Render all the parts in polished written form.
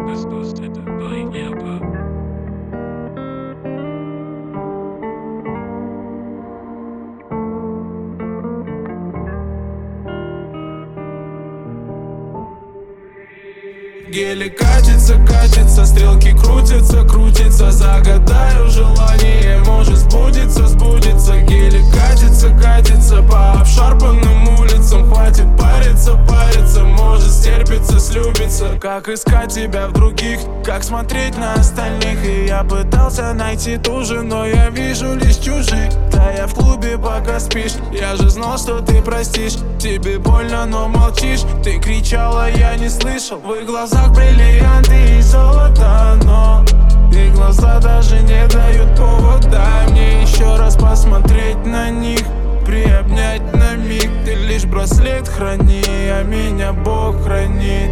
Hosted by Nerpa. Гелик катится, катится, стрелки крутятся, крутятся. Загадаю желание, может сбудется, сбудется. Гелик катится, катится по обшарпанным улицам. Хватит париться, париться, может стерпится, слюбится. Как искать тебя в других, как смотреть на остальных. И я пытался найти ту же, но я вижу лишь чужих. Да я в клубе пока спишь, я же знал, что ты простишь. Тебе больно, но молчишь, ты кричала, я не слышал. В их глазах бриллианты и золото, но их глаза даже не дают повода мне еще раз посмотреть на них, приобнять на миг. Ты лишь браслет храни, а меня Бог хранит.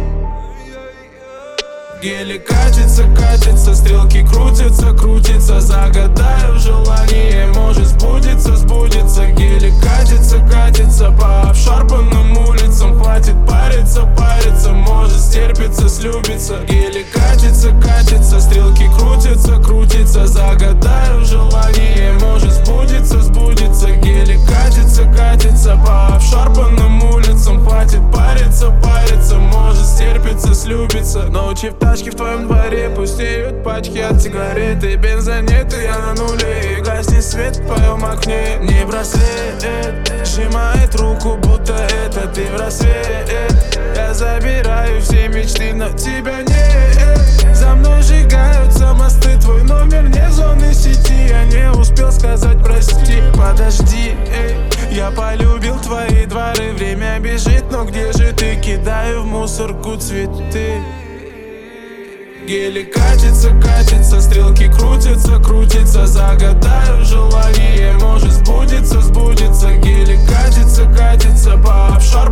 Гелик катится, катится, стрелки крутятся, крутятся. Загадаю желание, может сбудется, сбудется. Гелик катится, катится по обшарпанным улицам. Хватит париться, париться, может стерпится, слюбится. Гелик катится, катится, стрелки крутятся, крутятся. Загадаю желание, может сбудется, сбудется. Гелик катится, катится по обшарпанным улицам. Хватит париться, париться, может стерпится, слюбится. Ночи в тачке в твоем дворе пустеют пачки от сигарет. И бенза нет, и я на нуле. И гаснет свет в твоем окне. Не браслет сжимает руку, будто это ты в рассвет. Я забираю все мечты, но тебя нет. За мной сжигаются мосты, твой номер не зоны сети. Я не успел сказать прости, подожди, я полюбил твои дворы. Время бежит, но где же ты? Кидаю в мусорку цветы. Гелик катится, катится, стрелки крутятся, крутятся. Загадаю желание, может сбудется, сбудется. Гелик катится, катится по обшарпанным